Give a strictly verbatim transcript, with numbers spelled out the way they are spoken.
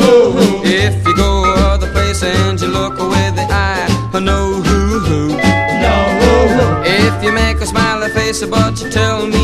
If you go other place and you look with the eye, no. If you make a smiley face but you tell me